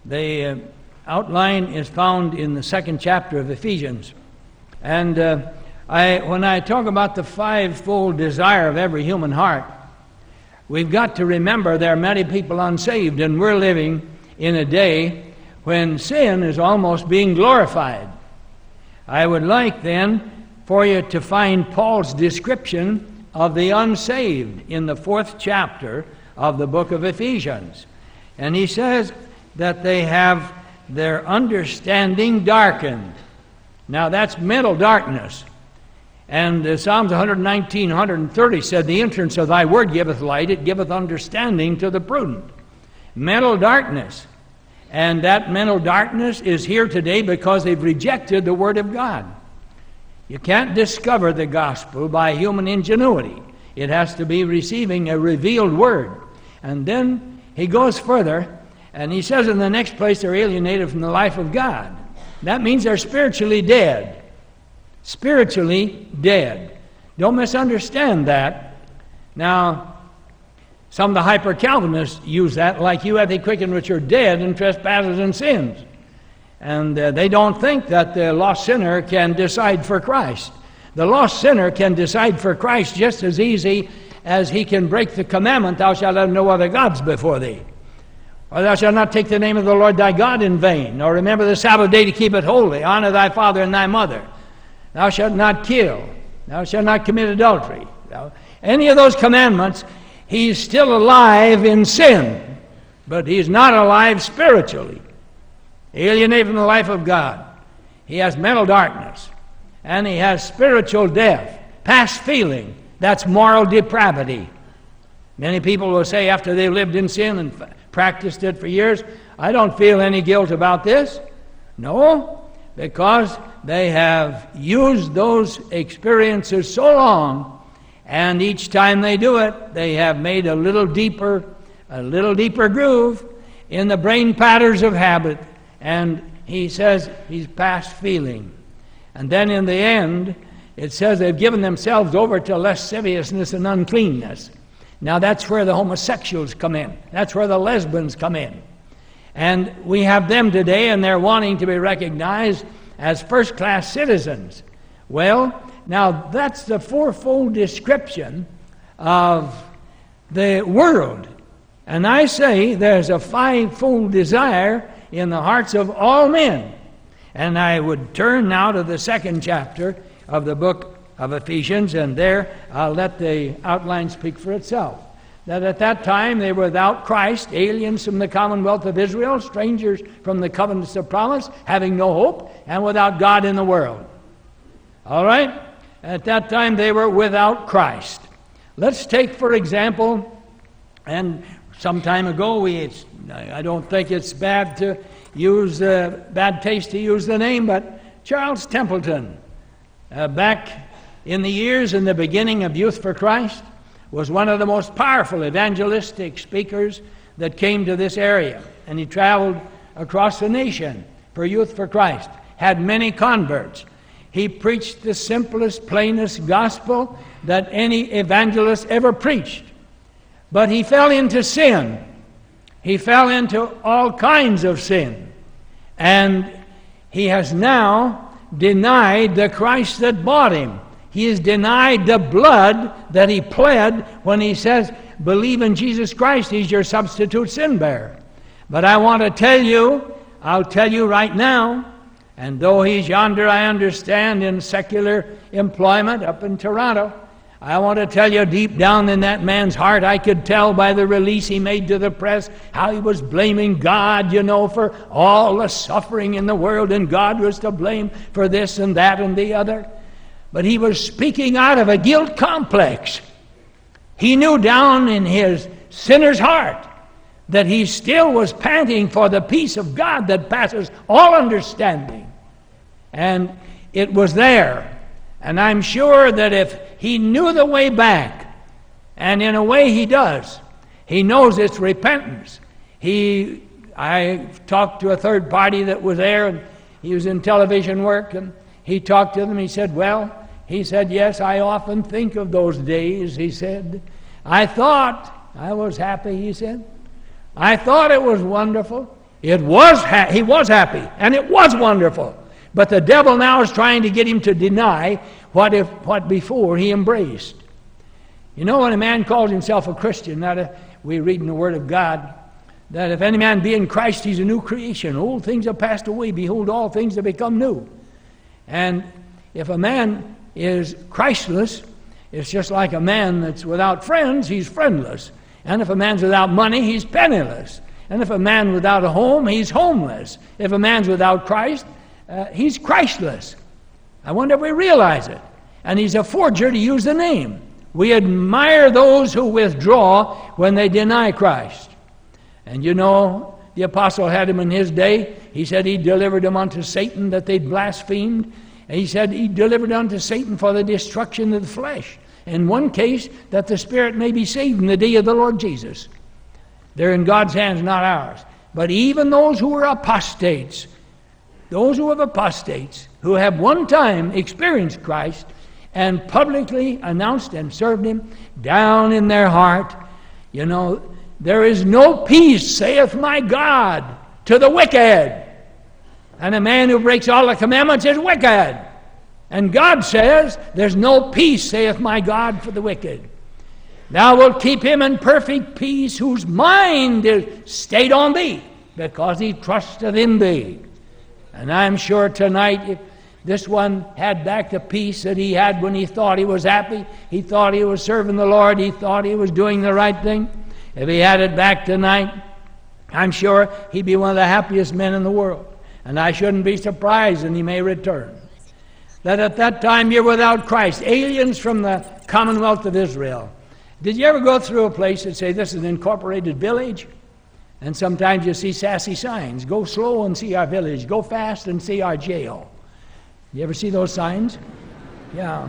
The outline is found in the 2nd chapter of Ephesians. And when I talk about the fivefold desire of every human heart, we've got to remember there are many people unsaved, and we're living in a day when sin is almost being glorified. I would like then for you to find Paul's description of the unsaved in the 4th chapter of the book of Ephesians. And he says that they have their understanding darkened. Now that's mental darkness. And Psalms 119, 130 said, the entrance of thy word giveth light, it giveth understanding to the prudent. Mental darkness. And that mental darkness is here today because they've rejected the word of God. You can't discover the gospel by human ingenuity. It has to be receiving a revealed word. And then he goes further, and he says in the next place they're alienated from the life of God. That means they're spiritually dead. Spiritually dead. Don't misunderstand that. Now, some of the hyper-Calvinists use that, like you have they quickened which are dead in trespasses and sins. And they don't think that the lost sinner can decide for Christ. The lost sinner can decide for Christ just as easy as he can break the commandment, thou shalt have no other gods before thee. Or thou shalt not take the name of the Lord thy God in vain. Or remember the Sabbath day to keep it holy. Honor thy father and thy mother. Thou shalt not kill. Thou shalt not commit adultery. Any of those commandments, he's still alive in sin. But he's not alive spiritually. Alienated from the life of God. He has mental darkness. And he has spiritual death. Past feeling. That's moral depravity. Many people will say after they've lived in sin and practiced it for years, I don't feel any guilt about this. No, because they have used those experiences so long, and each time they do it, they have made a little deeper groove in the brain patterns of habit. And he says he's past feeling. And then in the end, it says they've given themselves over to lasciviousness and uncleanness. Now that's where the homosexuals come in. That's where the lesbians come in. And we have them today, and they're wanting to be recognized as first-class citizens. Well, now that's the fourfold description of the world. And I say there's a fivefold desire in the hearts of all men. And I would turn now to the 2nd chapter of the book of Ephesians, and there I'll let the outline speak for itself. That at that time they were without Christ, aliens from the commonwealth of Israel, strangers from the covenants of promise, having no hope, and without God in the world. All right? At that time they were without Christ. Let's take, for example, and some time ago, I don't think it's bad taste to use the name, but Charles Templeton, back in the years in the beginning of Youth for Christ, was one of the most powerful evangelistic speakers that came to this area. And he traveled across the nation for Youth for Christ, had many converts. He preached the simplest, plainest gospel that any evangelist ever preached. But he fell into sin. He fell into all kinds of sin. And he has now denied the Christ that bought him. He has denied the blood that he pled when he says, believe in Jesus Christ, he's your substitute sin bearer. But I want to tell you, I'll tell you right now, and though he's yonder, I understand, in secular employment up in Toronto, I want to tell you, deep down in that man's heart, I could tell by the release he made to the press how he was blaming God, for all the suffering in the world, and God was to blame for this and that and the other. But he was speaking out of a guilt complex. He knew down in his sinner's heart that he still was panting for the peace of God that passes all understanding. And it was there. And I'm sure that if he knew the way back, and in a way he does, he knows it's repentance. I talked to a third party that was there, and he was in television work, and he talked to them. He said, yes, I often think of those days, he said. I was happy, he said. I thought it was wonderful. He was happy, and it was wonderful. But the devil now is trying to get him to deny what before he embraced. You know, when a man calls himself a Christian, we read in the Word of God, that if any man be in Christ, he's a new creation. Old things have passed away. Behold, all things have become new. And if a man is Christless, it's just like a man that's without friends, he's friendless. And if a man's without money, he's penniless. And if a man without a home, he's homeless. If a man's without Christ, he's Christless. I wonder if we realize it. And he's a forger to use the name. We admire those who withdraw when they deny Christ. And you know, the apostle had him in his day. He said he delivered them unto Satan that they blasphemed. And he said he delivered unto Satan for the destruction of the flesh. In one case, that the spirit may be saved in the day of the Lord Jesus. They're in God's hands, not ours. But even those who are apostates, who have one time experienced Christ and publicly announced and served Him, down in their heart, you know, there is no peace, saith my God, to the wicked. And a man who breaks all the commandments is wicked. And God says, there's no peace, saith my God, for the wicked. Thou wilt keep him in perfect peace, whose mind is stayed on thee, because he trusteth in thee. And I'm sure tonight, if this one had back the peace that he had when he thought he was happy, he thought he was serving the Lord, he thought he was doing the right thing, if he had it back tonight, I'm sure he'd be one of the happiest men in the world. And I shouldn't be surprised, and he may return. That at that time you're without Christ, aliens from the Commonwealth of Israel. Did you ever go through a place and say, this is an incorporated village? And sometimes you see sassy signs. Go slow and see our village. Go fast and see our jail. You ever see those signs? Yeah.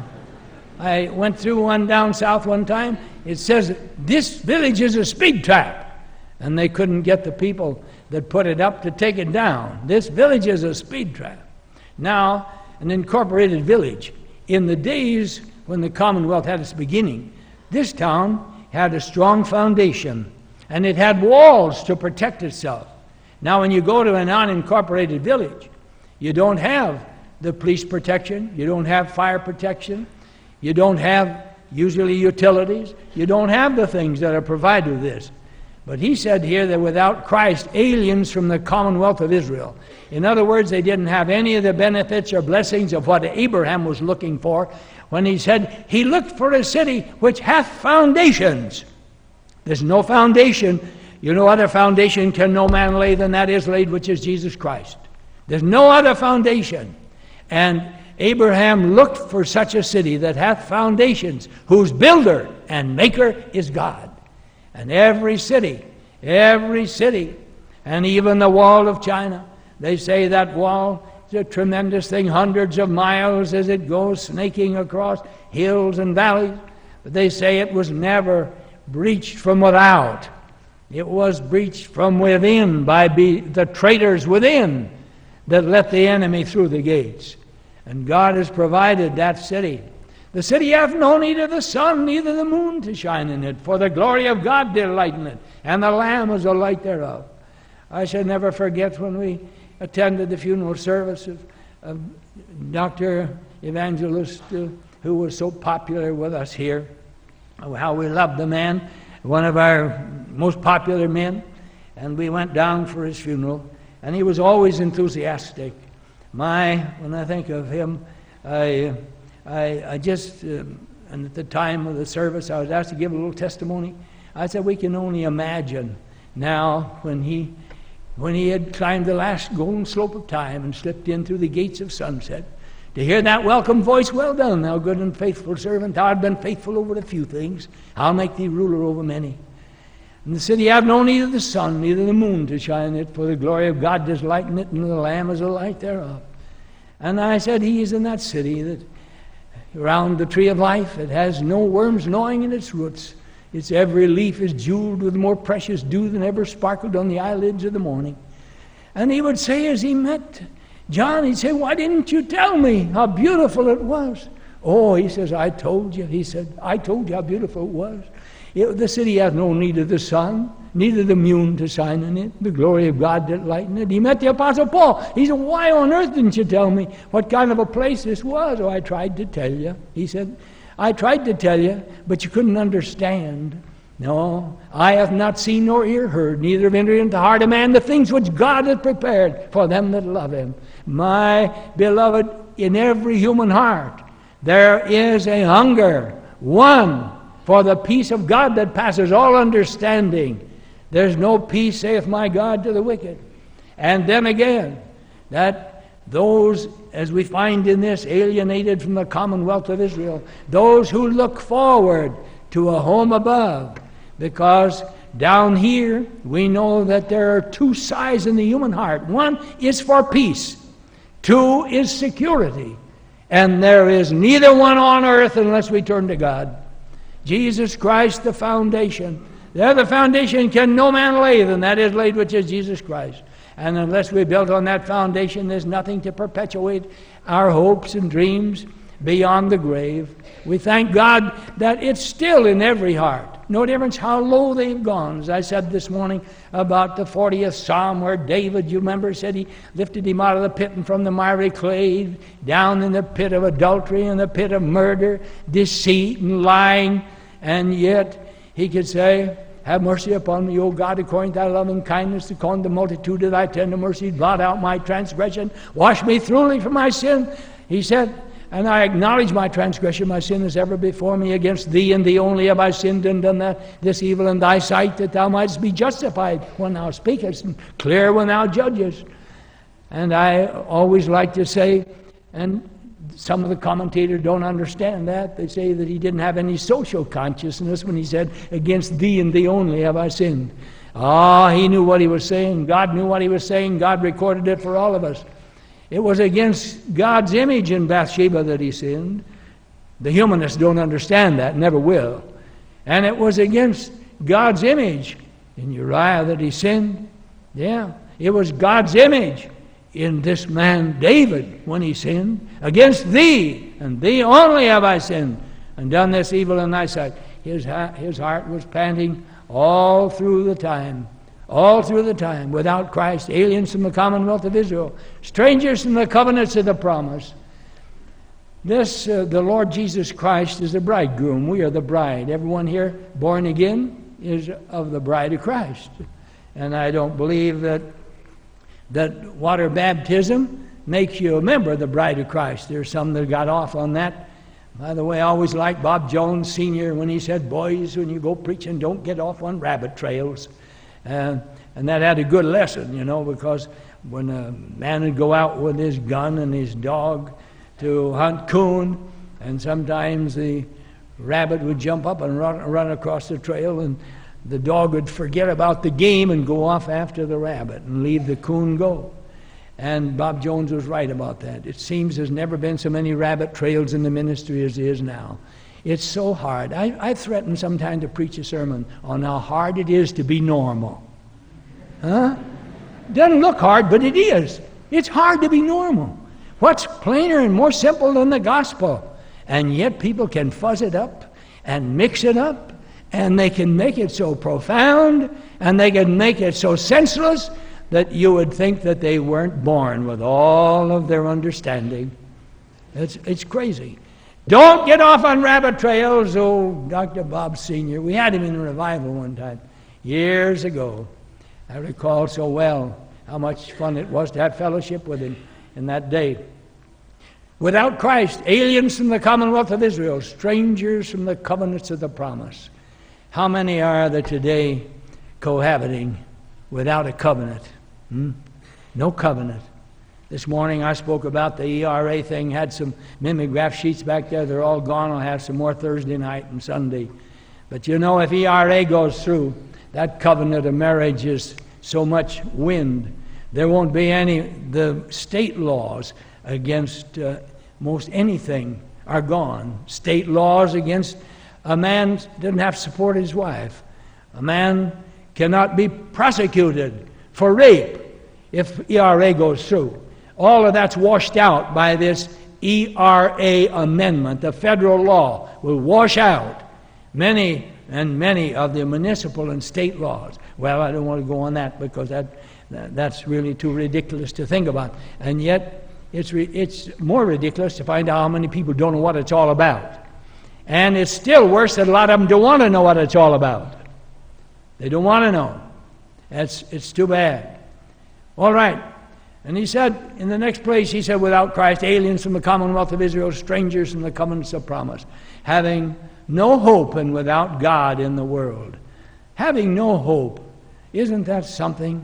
I went through one down south one time. It says, this village is a speed trap. And they couldn't get the people that put it up to take it down. This village is a speed trap. Now, an incorporated village. In the days when the Commonwealth had its beginning, this town had a strong foundation, and it had walls to protect itself. Now, when you go to an unincorporated village, you don't have the police protection, you don't have fire protection, you don't have usually utilities, you don't have the things that are provided with this. But he said here that without Christ, aliens from the Commonwealth of Israel. In other words, they didn't have any of the benefits or blessings of what Abraham was looking for when he said, he looked for a city which hath foundations. There's no foundation. You know, other foundation can no man lay than that is laid, which is Jesus Christ. There's no other foundation. And Abraham looked for such a city that hath foundations, whose builder and maker is God. And every city, and even the wall of China, they say that wall is a tremendous thing, hundreds of miles as it goes snaking across hills and valleys. But they say it was never breached from without. It was breached from within by the traitors within that let the enemy through the gates. And God has provided that city. The city hath no need of the sun, neither the moon to shine in it, for the glory of God did lighten it, and the Lamb is the light thereof. I shall never forget when we attended the funeral service of Dr. Evangelist, who was so popular with us here, how we loved the man, one of our most popular men, and we went down for his funeral, and he was always enthusiastic. When I think of him, I just, and at the time of the service, I was asked to give a little testimony. I said, we can only imagine now when he had climbed the last golden slope of time and slipped in through the gates of sunset, to hear that welcome voice, well done, thou good and faithful servant. Thou art been faithful over a few things. I'll make thee ruler over many. And the city have no need of the sun, neither the moon to shine in it, for the glory of God does lighten it, and the Lamb is the light thereof. And I said, he is in that city that around the tree of life, it has no worms gnawing in its roots. Its every leaf is jeweled with more precious dew than ever sparkled on the eyelids of the morning. And he would say as he met John, he'd say, why didn't you tell me how beautiful it was? Oh, he says, I told you. He said, I told you how beautiful it was. The city has no need of the sun. neither the moon to shine in it, the glory of God that lightened it. He met the Apostle Paul. He said, why on earth didn't you tell me what kind of a place this was? Oh, I tried to tell you. He said, I tried to tell you, but you couldn't understand. No, eye hath not seen nor ear heard, neither have entered into the heart of man the things which God hath prepared for them that love him. My beloved, in every human heart there is a hunger, one, for the peace of God that passes all understanding. There's no peace, saith my God, to the wicked. And then again, that those, as we find in this, alienated from the commonwealth of Israel, those who look forward to a home above, because down here we know that there are two sides in the human heart. One is for peace, two is security, and there is neither one on earth unless we turn to God. Jesus Christ, the foundation. The other foundation can no man lay than that is laid, which is Jesus Christ. And unless we build on that foundation, there's nothing to perpetuate our hopes and dreams beyond the grave. We thank God that it's still in every heart. No difference how low they've gone. As I said this morning about the 40th Psalm, where David, you remember, said he lifted him out of the pit and from the miry clay, down in the pit of adultery and the pit of murder, deceit and lying, and yet he could say, have mercy upon me, O God, according to thy loving kindness, according to the multitude of thy tender mercies, blot out my transgression, wash me thoroughly from my sin. He said, and I acknowledge my transgression, my sin is ever before me. Against thee and thee only have I sinned and done this evil in thy sight, that thou mightest be justified when thou speakest, and clear when thou judgest. And I always like to say, and some of the commentators don't understand that. They say that he didn't have any social consciousness when he said, against thee and thee only have I sinned. He knew what he was saying. God knew what he was saying. God recorded it for all of us. It was against God's image in Bathsheba that he sinned. The humanists don't understand that, never will. And it was against God's image in Uriah that he sinned. Yeah, it was God's image in this man David when he sinned. Against thee and thee only have I sinned and done this evil in thy sight. His heart was panting all through the time. All through the time, without Christ, aliens from the commonwealth of Israel, strangers from the covenants of the promise. The Lord Jesus Christ is the bridegroom. We are the bride. Everyone here born again is of the bride of Christ. And I don't believe that water baptism makes you a member of the bride of Christ. There's some that got off on that. By the way, I always liked Bob Jones Sr. when he said, boys, when you go preaching, don't get off on rabbit trails. And that had a good lesson, because when a man would go out with his gun and his dog to hunt coon, and sometimes the rabbit would jump up and run across the trail, and the dog would forget about the game and go off after the rabbit and leave the coon go. And Bob Jones was right about that. It seems there's never been so many rabbit trails in the ministry as there is now. It's so hard. I threaten sometimes to preach a sermon on how hard it is to be normal. Doesn't look hard, but it is. It's hard to be normal. What's plainer and more simple than the gospel? And yet people can fuzz it up and mix it up, and they can make it so profound, and they can make it so senseless that you would think that they weren't born with all of their understanding. It's crazy. Don't get off on rabbit trails. Oh, Dr. Bob Sr., we had him in a revival one time, years ago. I recall so well how much fun it was to have fellowship with him in that day. Without Christ, aliens from the commonwealth of Israel, strangers from the covenants of the promise. How many are there today cohabiting without a covenant? No covenant. This morning I spoke about the ERA thing, had some mimeograph sheets back there. They're all gone. I'll have some more Thursday night and Sunday. But if ERA goes through, that covenant of marriage is so much wind. There won't be the state laws against most anything are gone. State laws against a man doesn't have to support his wife. A man cannot be prosecuted for rape if ERA goes through. All of that's washed out by this ERA amendment. The federal law will wash out many and many of the municipal and state laws. Well, I don't want to go on that because that's really too ridiculous to think about. And yet, it's more ridiculous to find out how many people don't know what it's all about. And it's still worse that a lot of them don't want to know what it's all about. They don't want to know. It's too bad. All right. And he said, in the next place, he said, without Christ, aliens from the commonwealth of Israel, strangers from the covenants of promise, having no hope and without God in the world. Having no hope. Isn't that something?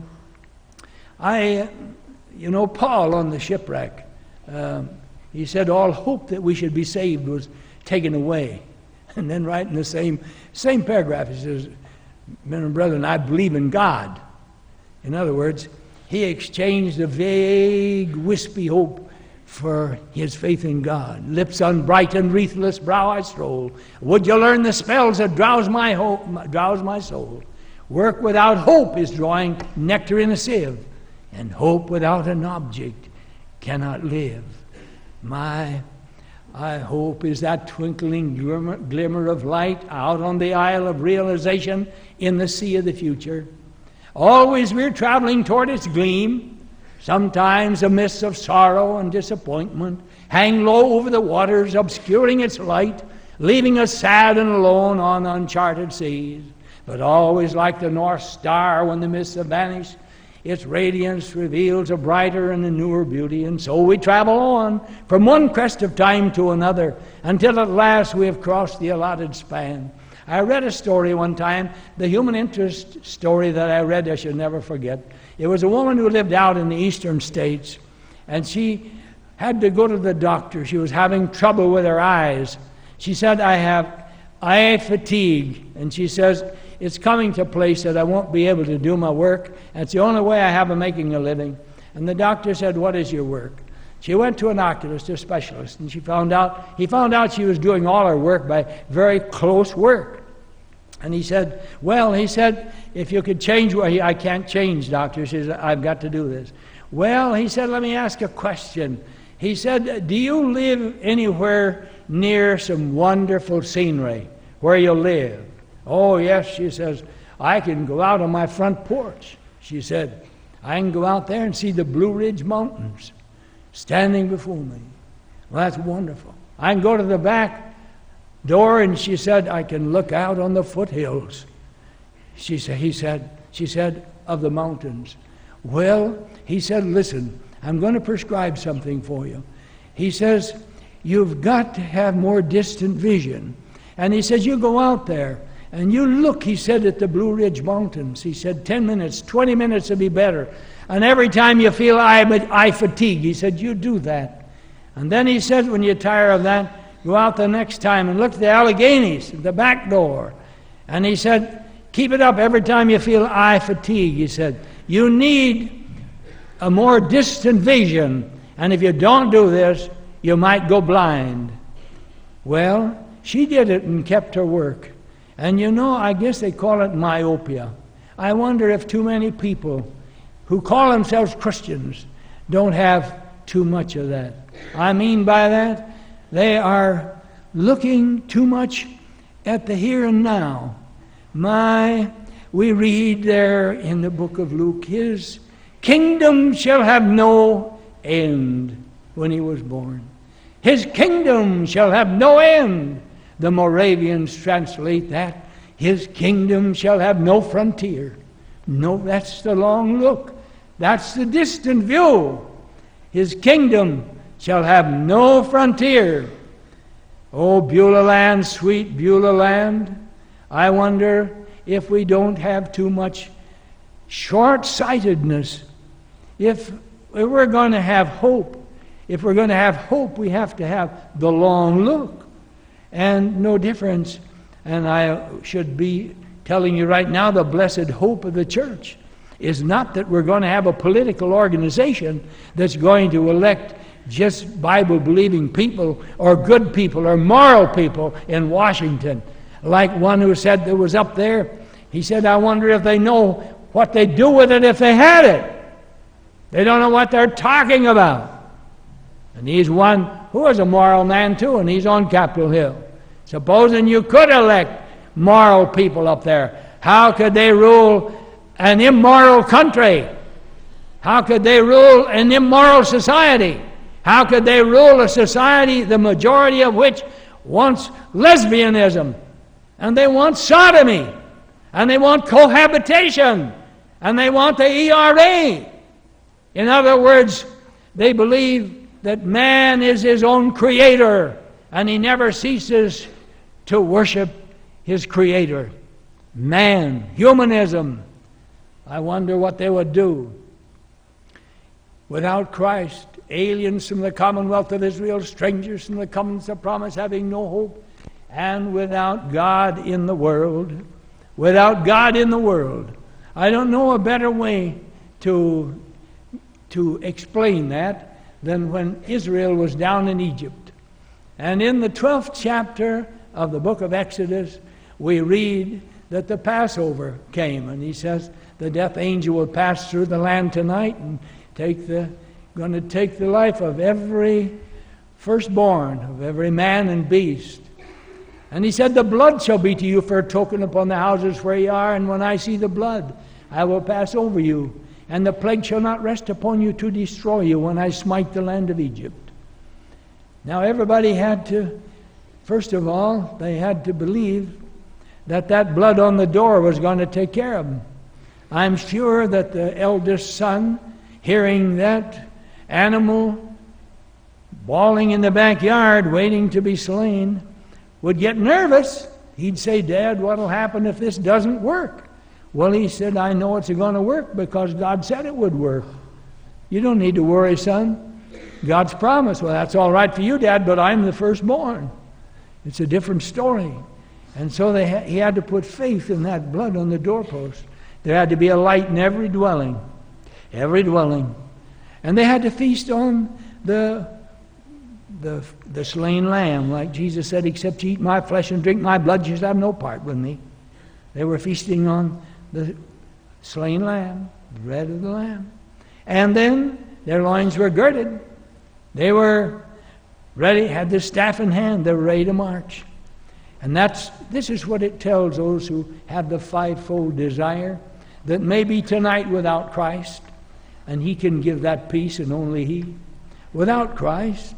Paul on the shipwreck, he said all hope that we should be saved was taken away. And then right in the same paragraph, he says, men and brethren, I believe in God. In other words, he exchanged a vague, wispy hope for his faith in God. Lips unbright and wreathless brow I stroll. Would you learn the spells that drowse my soul? Work without hope is drawing nectar in a sieve, and hope without an object cannot live. I hope is that twinkling glimmer of light out on the isle of realization in the sea of the future. Always we're traveling toward its gleam. Sometimes a mist of sorrow and disappointment hang low over the waters, obscuring its light, leaving us sad and alone on uncharted seas. But always like the North Star when the mists have vanished, its radiance reveals a brighter and a newer beauty. And so we travel on from one crest of time to another until at last we have crossed the allotted span. I read a story one time, the human interest story that I read I should never forget. It was a woman who lived out in the eastern states, and she had to go to the doctor. She was having trouble with her eyes. She said, I have eye fatigue. And she says, it's coming to a place that I won't be able to do my work. And it's the only way I have of making a living. And the doctor said, what is your work? She went to an oculist, a specialist, and he found out she was doing all her work by very close work. And he said, if you could change, I can't change, doctor. She said, I've got to do this. Well, he said, let me ask a question. He said, do you live anywhere near some wonderful scenery where you live? Oh, yes, she says, I can go out on my front porch. She said, I can go out there and see the Blue Ridge Mountains standing before me. Well, that's wonderful. I can go to the back door, and she said, I can look out on the foothills. She said, of the mountains. Well, he said, listen, I'm going to prescribe something for you. He says, you've got to have more distant vision. And he says, you go out there and you look, he said, at the Blue Ridge Mountains. He said, 10 minutes, 20 minutes would be better. And every time you feel eye fatigue, he said, you do that. And then he said, when you're tired of that, go out the next time and look at the Alleghenies at the back door. And he said, keep it up every time you feel eye fatigue. He said, you need a more distant vision. And if you don't do this, you might go blind. Well, she did it and kept her work. And I guess they call it myopia. I wonder if too many people who call themselves Christians don't have too much of that. I mean by that, they are looking too much at the here and now. We read there in the book of Luke, his kingdom shall have no end when he was born. His kingdom shall have no end. The Moravians translate that. His kingdom shall have no frontier. No, that's the long look. That's the distant view. His kingdom shall have no frontier. Oh, Beulah land, sweet Beulah land. I wonder if we don't have too much short-sightedness. If we're going to have hope, we have to have the long look. And no difference. And I should be telling you right now, the blessed hope of the church is not that we're going to have a political organization that's going to elect just Bible-believing people or good people or moral people in Washington. Like one who said that was up there, he said, I wonder if they know what they'd do with it if they had it. They don't know what they're talking about. And he's one who is a moral man too, and he's on Capitol Hill. Supposing you could elect moral people up there. How could they rule an immoral country? How could they rule an immoral society? How could they rule a society, the majority of which wants lesbianism, and they want sodomy, and they want cohabitation, and they want the ERA? In other words, they believe that man is his own creator, and he never ceases to worship his creator. Man, humanism. I wonder what they would do. Without Christ, aliens from the commonwealth of Israel, strangers from the covenants of promise, having no hope, and without God in the world. Without God in the world. I don't know a better way to explain that than when Israel was down in Egypt. And in the 12th chapter of the book of Exodus, we read that the Passover came, and he says the death angel will pass through the land tonight and going to take the life of every firstborn, of every man and beast. And he said, the blood shall be to you for a token upon the houses where ye are, and when I see the blood, I will pass over you, and the plague shall not rest upon you to destroy you when I smite the land of Egypt. Now everybody had to, first of all, they had to believe that blood on the door was going to take care of them. I'm sure that the eldest son, hearing that animal bawling in the backyard, waiting to be slain, would get nervous. He'd say, Dad, what'll happen if this doesn't work? Well, he said, I know it's going to work because God said it would work. You don't need to worry, son. God's promise. Well, that's all right for you, Dad, but I'm the firstborn. It's a different story. And so he had to put faith in that blood on the doorpost. There had to be a light in every dwelling. Every dwelling. And they had to feast on the slain lamb, like Jesus said, except you eat my flesh and drink my blood, you shall have no part with me. They were feasting on the slain lamb, the bread of the lamb. And then their loins were girded. They were ready, had the staff in hand, they were ready to march. And this is what it tells those who have the fivefold desire, that maybe tonight without Christ, and he can give that peace, and only he. Without Christ,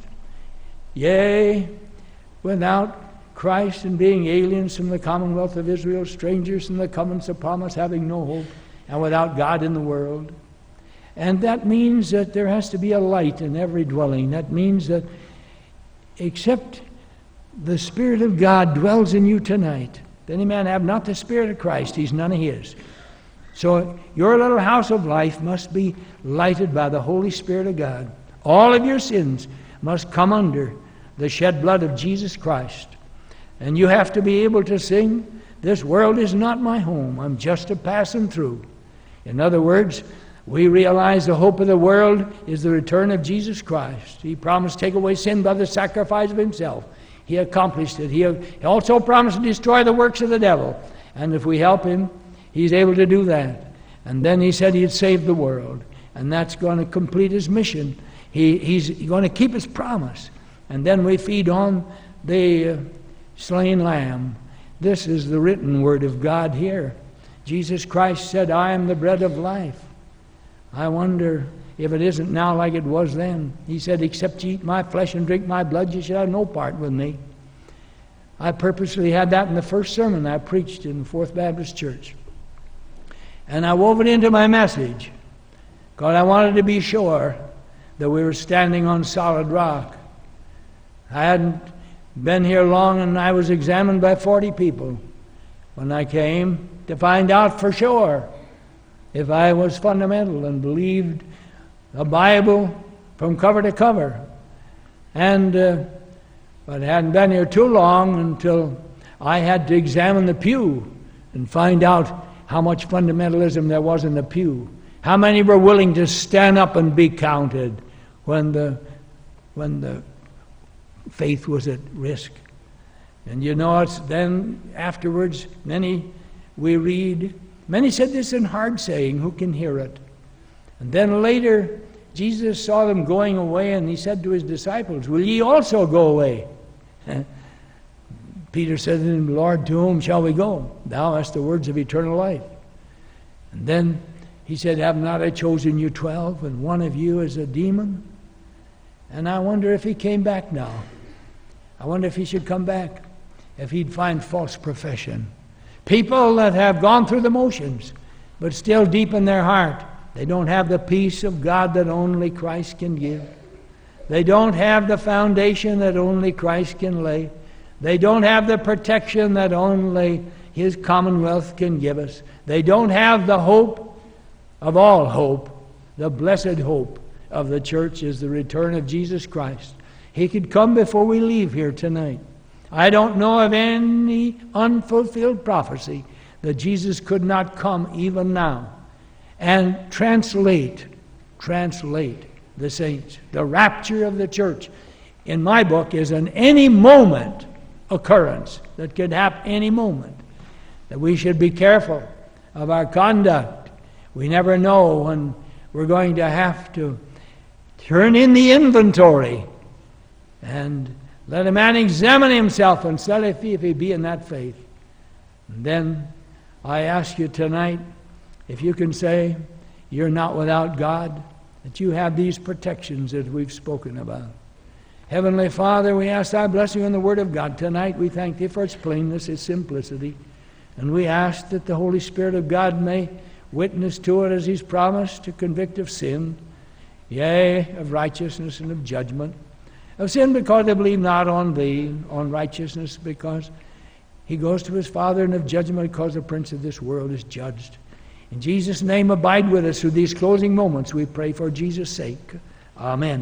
yea, without Christ, and being aliens from the commonwealth of Israel, strangers from the covenants of promise, having no hope, and without God in the world. And that means that there has to be a light in every dwelling. That means that except the Spirit of God dwells in you tonight, if any man have not the Spirit of Christ, he's none of his. So your little house of life must be lighted by the Holy Spirit of God. All of your sins must come under the shed blood of Jesus Christ. And you have to be able to sing, this world is not my home, I'm just a passing through. In other words, we realize the hope of the world is the return of Jesus Christ. He promised to take away sin by the sacrifice of himself. He accomplished it. He also promised to destroy the works of the devil. And if we help him, he's able to do that. And then he said he'd save the world. And that's going to complete his mission. He's going to keep his promise. And then we feed on the slain lamb. This is the written word of God here. Jesus Christ said, I am the bread of life. I wonder if it isn't now like it was then. He said, except you eat my flesh and drink my blood, you shall have no part with me. I purposely had that in the first sermon I preached in the Fourth Baptist Church. And I wove it into my message because I wanted to be sure that we were standing on solid rock. I hadn't been here long, and I was examined by 40 people when I came to find out for sure if I was fundamental and believed the Bible from cover to cover. And but I hadn't been here too long until I had to examine the pew and find out how much fundamentalism there was in the pew. How many were willing to stand up and be counted when the faith was at risk? And you know, it's then afterwards, many said this in hard saying, who can hear it? And then later, Jesus saw them going away, and he said to his disciples, will ye also go away? Peter said to him, Lord, to whom shall we go? Thou hast the words of eternal life. And then he said, have not I chosen you 12, and one of you is a demon? And I wonder if he came back now. I wonder if he should come back, if he'd find false profession. People that have gone through the motions, but still deep in their heart, they don't have the peace of God that only Christ can give. They don't have the foundation that only Christ can lay. They don't have the protection that only His commonwealth can give us. They don't have the hope of all hope. The blessed hope of the church is the return of Jesus Christ. He could come before we leave here tonight. I don't know of any unfulfilled prophecy that Jesus could not come even now and translate the saints. The rapture of the church, in my book, is an any moment occurrence that could happen any moment. That we should be careful of our conduct. We never know when we're going to have to turn in the inventory and let a man examine himself and see if he be in that faith. And then I ask you tonight, if you can say you're not without God, that you have these protections that we've spoken about. Heavenly Father, we ask thy blessing on the Word of God tonight. We thank thee for its plainness, its simplicity. And we ask that the Holy Spirit of God may witness to it as he's promised, to convict of sin, yea, of righteousness and of judgment. Of sin because they believe not on thee, on righteousness because he goes to his Father, and of judgment because the prince of this world is judged. In Jesus' name, abide with us through these closing moments, we pray for Jesus' sake. Amen.